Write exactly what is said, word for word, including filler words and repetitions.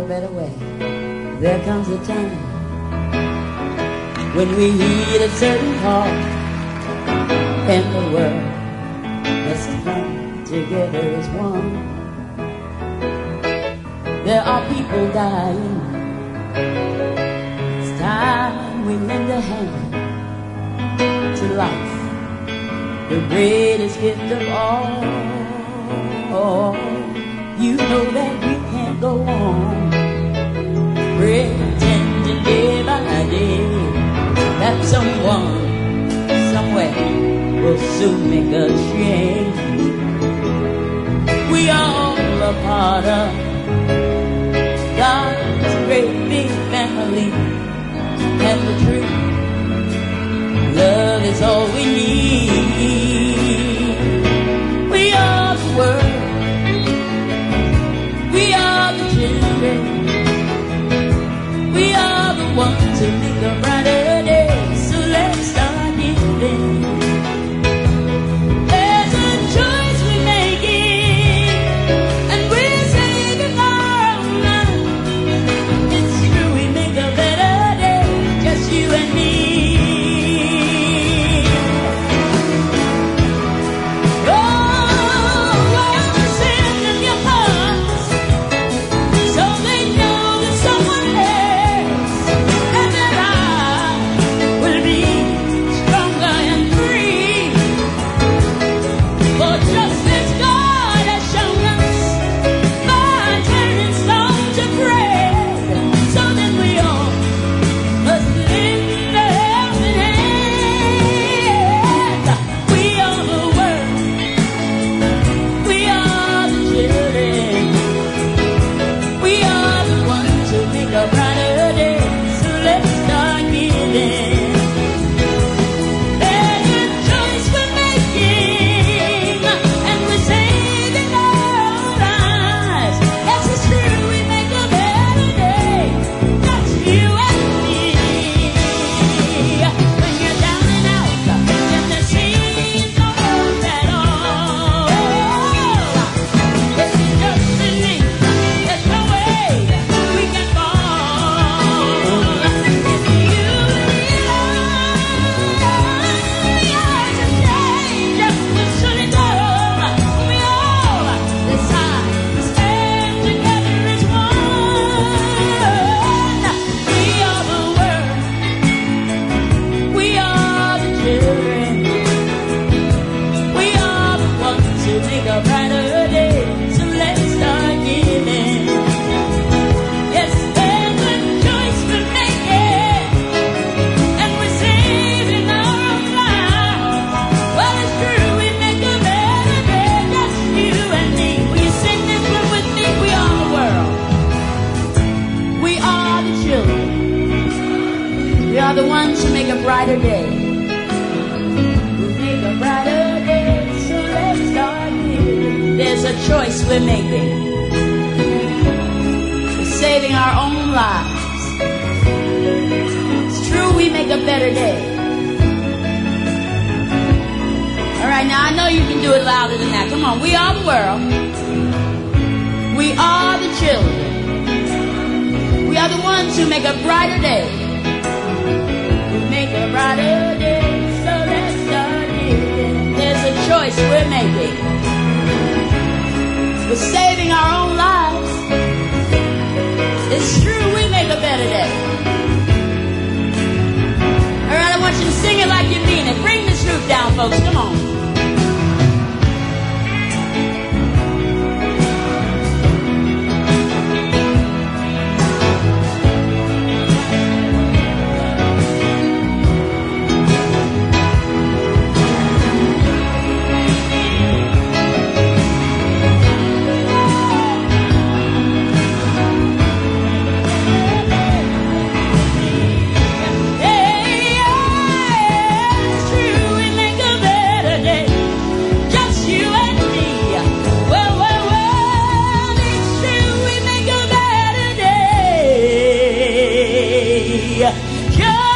better way. There comes a time when we heed a certain call, and the world must come together as one. There are people dying. It's time we lend a hand to life, the greatest gift of all. You know that we can't go on pretending day by day that someone, somewhere will soon make us change. We all are part of God's great big family, and the truth, love is all we need. We are the world, we are the children, we are the ones who make a brighter day. So let's start giving. There's a choice we're making, and we're saving our own lives. It's true, we make a better day, just you and me. We are the ones who make a brighter day. We make a brighter day, so let's start here. There's a choice we're making. We're saving our own lives. It's true, we make a better day. All right, now I know you can do it louder than that. Come on, we are the world. We are the children. We are the ones who make a brighter day. Make a brighter day, so let's start living. There's a choice we're making. We're saving our own lives. It's true, we make a better day. All right, I want you to sing it like you mean it. Bring this roof down, folks. Come on. Yeah.